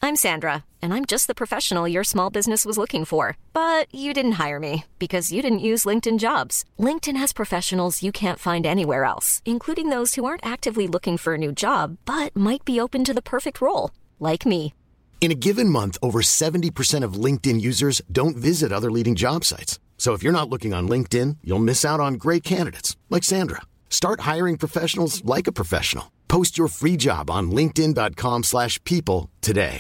I'm Sandra, and I'm just the professional your small business was looking for. But you didn't hire me because you didn't use LinkedIn Jobs. LinkedIn has professionals you can't find anywhere else, including those who aren't actively looking for a new job, but might be open to the perfect role, like me. In a given month, over 70% of LinkedIn users don't visit other leading job sites. So if you're not looking on LinkedIn, you'll miss out on great candidates like Sandra. Start hiring professionals like a professional. Post your free job on linkedin.com/people today.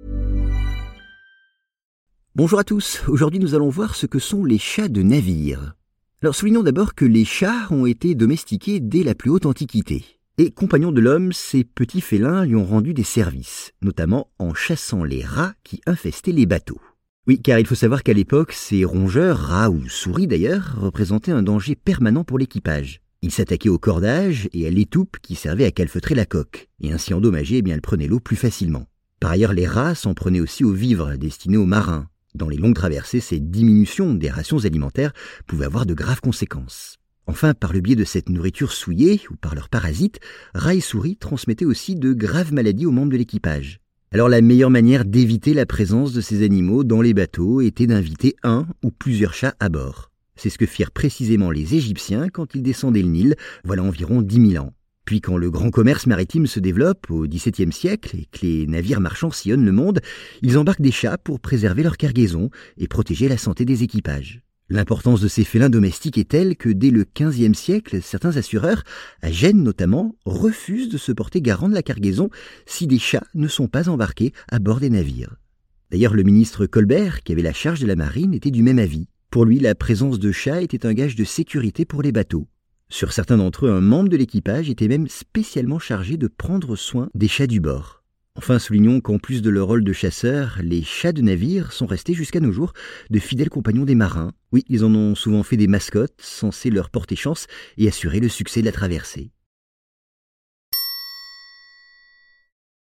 Bonjour à tous, aujourd'hui nous allons voir ce que sont les chats de navire. Alors soulignons d'abord que les chats ont été domestiqués dès la plus haute antiquité. Et compagnons de l'homme, ces petits félins lui ont rendu des services, notamment en chassant les rats qui infestaient les bateaux. Oui, car il faut savoir qu'à l'époque, ces rongeurs, rats ou souris d'ailleurs, représentaient un danger permanent pour l'équipage. Ils s'attaquaient au cordage et à l'étoupe qui servait à calfeutrer la coque, et ainsi endommagés, elles prenaient l'eau plus facilement. Par ailleurs, les rats s'en prenaient aussi aux vivres destinés aux marins. Dans les longues traversées, cette diminution des rations alimentaires pouvait avoir de graves conséquences. Enfin, par le biais de cette nourriture souillée ou par leurs parasites, rats et souris transmettaient aussi de graves maladies aux membres de l'équipage. Alors la meilleure manière d'éviter la présence de ces animaux dans les bateaux était d'inviter un ou plusieurs chats à bord. C'est ce que firent précisément les Égyptiens quand ils descendaient le Nil, voilà environ 10 000 ans. Puis quand le grand commerce maritime se développe au XVIIe siècle et que les navires marchands sillonnent le monde, ils embarquent des chats pour préserver leur cargaison et protéger la santé des équipages. L'importance de ces félins domestiques est telle que dès le XVe siècle, certains assureurs, à Gênes notamment, refusent de se porter garant de la cargaison si des chats ne sont pas embarqués à bord des navires. D'ailleurs, le ministre Colbert, qui avait la charge de la marine, était du même avis. Pour lui, la présence de chats était un gage de sécurité pour les bateaux. Sur certains d'entre eux, un membre de l'équipage était même spécialement chargé de prendre soin des chats du bord. Enfin, soulignons qu'en plus de leur rôle de chasseurs, les chats de navire sont restés jusqu'à nos jours de fidèles compagnons des marins. Oui, ils en ont souvent fait des mascottes, censées leur porter chance et assurer le succès de la traversée.